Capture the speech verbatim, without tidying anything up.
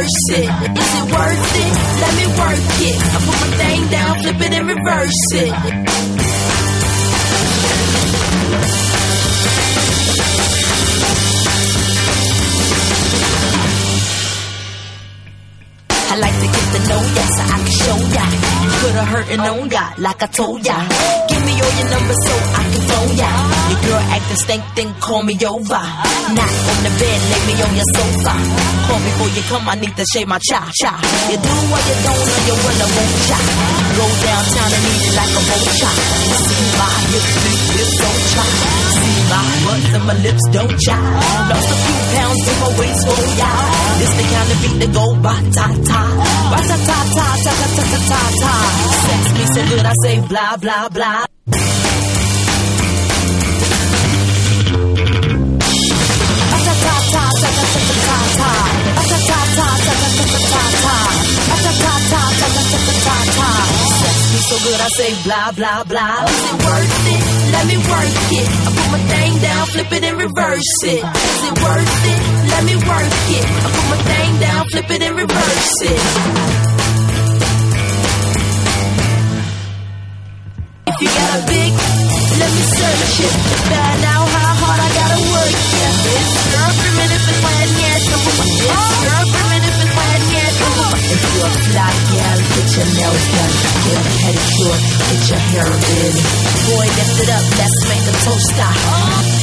reverse it. Is it worth it? Let me work it. I put my thing down, flip it and reverse it. I like to get to know ya so I can show ya. Could've hurt and known ya like I told ya. Give me all your numbers so I can phone ya. Your girl acting stink, then call me over. Not on the bed, lay me on your sofa. Call before you come, I need to shave my cha-cha. You do what you don't or you will, I won't cha. Go downtown and eat it like a vulture. See my hips, big lips don't cha. See my butts and my lips don't cha. Lost a few pounds in my waist, oh yeah. This the kind of beat that go ba-ta-ta. Ba-ta-ta-ta-ta-ta-ta-ta-ta. Sex me so good I say blah blah blah. Ba-ta-ta-ta-ta-ta-ta-ta-ta. Ba-ta-ta-ta-ta-ta-ta-ta-ta. Ba-ta-ta-ta-ta-ta-ta-ta-ta. Sex me so good I say blah blah blah. Is it worth it? Let me work it. I put my thing down, flip it and reverse it. Is it worth it? Let me work it. I put my thing down, flip it and reverse it. If you got a big, let me search it. Find out how hard I gotta work, yeah. It's girl primitive and wet, yeah. It's girl primitive and wet, yeah. If you're a fly gal, get your nails done. Get a pedicure, get your hair in. Boy, lift it up, let's make a toast stop.